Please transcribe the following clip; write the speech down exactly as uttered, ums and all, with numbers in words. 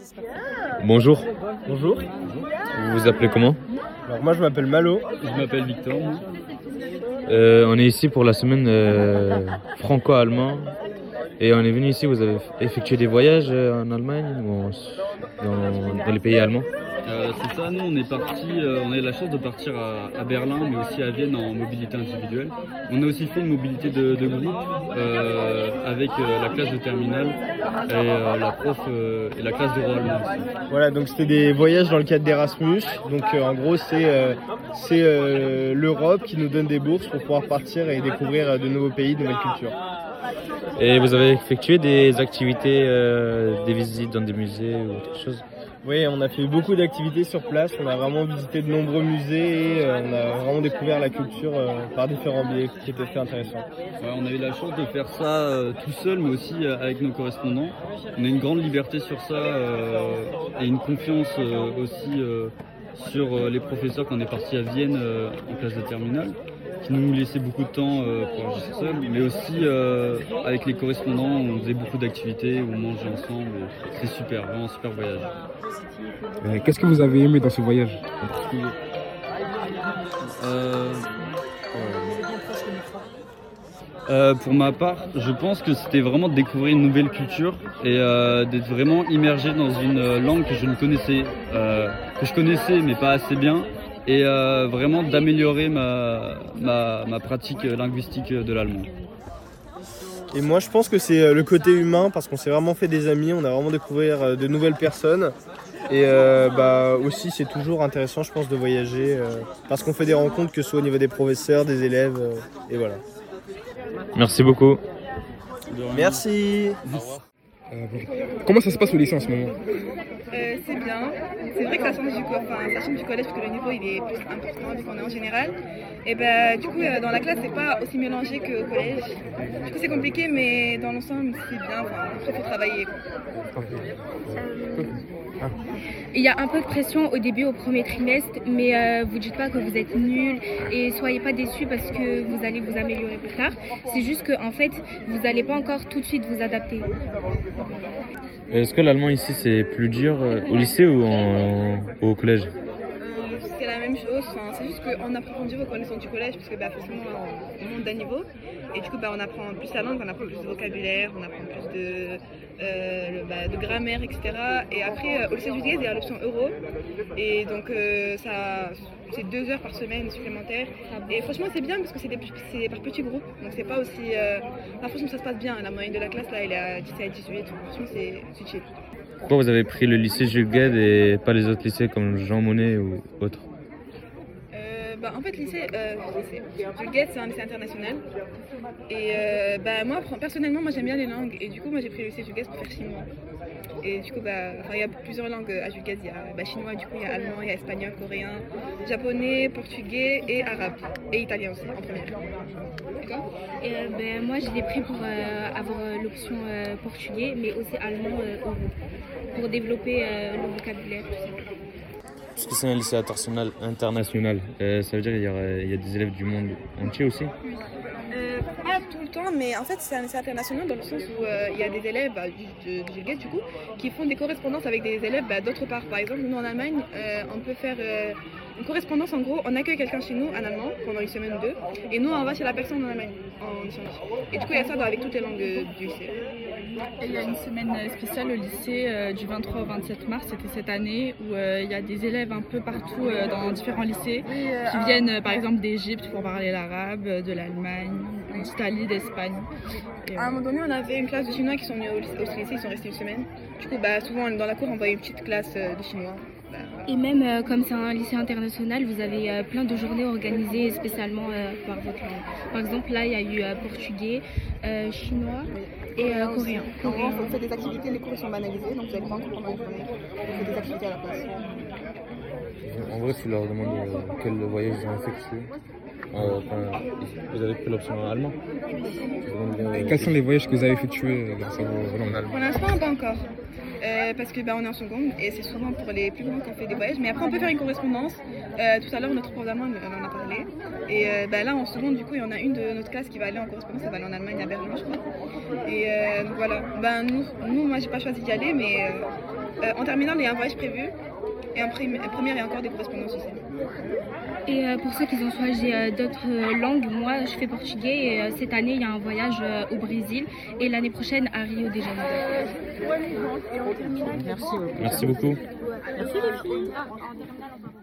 Bonjour, Bonjour. vous vous appelez comment? Alors moi je m'appelle Malo. Je m'appelle Victor. Euh, On est ici pour la semaine euh, franco-allemand et on est venu ici, vous avez effectué des voyages euh, en Allemagne ou en- dans, dans les pays allemands? Euh, c'est ça, nous on est parti, euh, on a eu la chance de partir à, à Berlin mais aussi à Vienne en mobilité individuelle. On a aussi fait une mobilité de, de groupe euh, avec euh, la classe de terminale et euh, la prof euh, et la classe de roi allemand aussi. Voilà, donc c'était des voyages dans le cadre d'Erasmus. Donc euh, en gros c'est euh, c'est euh, l'Europe qui nous donne des bourses pour pouvoir partir et découvrir euh, de nouveaux pays, de nouvelles cultures. Et vous avez effectué des activités, euh, des visites dans des musées ou autre chose? Oui, on a fait beaucoup d'activités sur place. On a vraiment visité de nombreux musées et euh, on a vraiment découvert la culture euh, par différents biais qui étaient très intéressants. Ouais, on a eu la chance de faire ça euh, tout seul mais aussi euh, avec nos correspondants. On a une grande liberté sur ça euh, et une confiance euh, aussi euh, sur euh, les professeurs quand on est parti à Vienne euh, en classe de terminale, qui nous laissaient beaucoup de temps euh, pour agir seul, mais aussi euh, avec les correspondants, on faisait beaucoup d'activités, on mangeait ensemble, c'est super, vraiment un super voyage. Euh, Qu'est-ce que vous avez aimé dans ce voyage en particulier? Euh, euh, pour ma part, je pense que c'était vraiment de découvrir une nouvelle culture et euh, d'être vraiment immergé dans une langue que je ne connaissais, euh, que je connaissais mais pas assez bien, et euh, vraiment d'améliorer ma, ma, ma pratique linguistique de l'allemand. Et moi je pense que c'est le côté humain parce qu'on s'est vraiment fait des amis, on a vraiment découvert de nouvelles personnes. Et euh, bah aussi c'est toujours intéressant je pense de voyager euh, parce qu'on fait des rencontres que ce soit au niveau des professeurs, des élèves euh, et voilà. Merci beaucoup. Merci. Euh, Comment ça se passe au lycée en ce moment? Euh, c'est bien. C'est vrai que ça change du, co- enfin, ça change du collège parce que le niveau il est plus important vu qu'on est en général. Et ben du coup euh, dans la classe c'est pas aussi mélangé qu'au collège. Du coup c'est compliqué mais dans l'ensemble c'est bien. Enfin, il faut travailler. Il y a un peu de pression au début, au premier trimestre, mais euh, vous dites pas que vous êtes nul et soyez pas déçus parce que vous allez vous améliorer plus tard. C'est juste que en fait, vous n'allez pas encore tout de suite vous adapter. Est-ce que l'allemand ici c'est plus dur euh, au lycée ou en- ou au collège? Euh, c'est la même chose, enfin, c'est juste qu'on approfondit vos connaissances du collège parce que bah, forcément on monte d'un niveau et du coup bah, on apprend plus la langue, on apprend plus de vocabulaire, on apprend plus de, euh, le- bah, de grammaire, et cetera. Et après euh, au lycée du Guez, il y a l'option euro et donc euh, ça, c'est deux heures par semaine supplémentaires et franchement c'est bien parce que c'est, des, c'est par petits groupes donc c'est pas aussi... Euh, enfin, franchement ça se passe bien, la moyenne de la classe là elle est à dix-sept dix-huit, franchement c'est, c'est chill. Pourquoi vous avez pris le lycée Jules Guesde et pas les autres lycées comme Jean Monnet ou autres? Euh, bah, en fait, lycée, euh, lycée. Jules Guesde, c'est un lycée international. Et euh, bah, moi, personnellement, moi j'aime bien les langues. Et du coup, moi j'ai pris le lycée Jules Guesde pour faire chinois. Et du coup, bah, il y a plusieurs langues à Jules Guesde. Il y a bah, chinois, du coup, il y a allemand, il y a espagnol, coréen, japonais, portugais et arabe. Et italien aussi, en première. D'accord. Et, euh, ben, moi, je l'ai pris pour euh, avoir euh, l'option euh, portugais, mais aussi allemand euh, euro, pour développer euh, le vocabulaire, tout ça. Puisque c'est un lycée international, international euh, ça veut dire qu'il y, aura- il y a des élèves du monde entier aussi? Euh, pas tout le temps, mais en fait c'est un lycée international dans le sens où euh, il y a des élèves bah, du, de, de Jules Guesde, du coup, qui font des correspondances avec des élèves bah, d'autre part. Par exemple, nous en Allemagne, euh, on peut faire euh, une correspondance. En gros, on accueille quelqu'un chez nous en allemand pendant une semaine ou deux, et nous on va chez la personne en Allemagne en échange. Et du coup, il y a ça dans- avec toutes les langues euh, du lycée. Et il y a une semaine spéciale au lycée euh, du vingt-trois au vingt-sept mars, c'était cette année, où euh, il y a des élèves un peu partout euh, dans différents lycées qui viennent euh, par exemple d'Égypte pour parler l'arabe, de l'Allemagne, d'Italie, d'Espagne. Et, euh, À un moment donné, on avait une classe de chinois qui sont venus au lycée, au lycée, ils sont restés une semaine. Du coup, bah, souvent dans la cour, on voyait une petite classe euh, de chinois. Bah, voilà. Et même euh, comme c'est un lycée international, vous avez euh, plein de journées organisées spécialement euh, par votre langue. Par exemple, là, il y a eu euh, portugais, euh, chinois et euh, coréen. En gros, on fait des activités, les cours sont banalisés, donc vous n'allez pas encore pendant une journée. On fait des activités à la place. En vrai, tu leur demandes euh, quel voyage ils ont effectué. Euh, enfin, vous avez pris l'option allemand. Et quels sont les voyages que vous avez effectués euh, grâce à vos langues allemandes? Pour l'instant, pas encore. Euh, parce que bah, on est en seconde et c'est souvent pour les plus grands qu'on fait des voyages. Mais après, on peut faire une correspondance. Euh, tout à l'heure, notre prof d'allemand on en a parlé. Et euh, bah, là, en seconde, du coup, il y en a une de notre classe qui va aller en correspondance. Elle va aller en Allemagne, à Berlin, je crois. Et euh, donc voilà. Ben, nous, nous, moi, j'ai pas choisi d'y aller, mais euh, Euh, en terminale, il y a un voyage prévu. Et en prim- première, il y a encore des correspondances aussi. Et euh, pour ceux qui ont choisi euh, d'autres euh, langues, moi je fais portugais et euh, cette année il y a un voyage euh, au Brésil et l'année prochaine à Rio de Janeiro. Merci beaucoup. Merci les filles.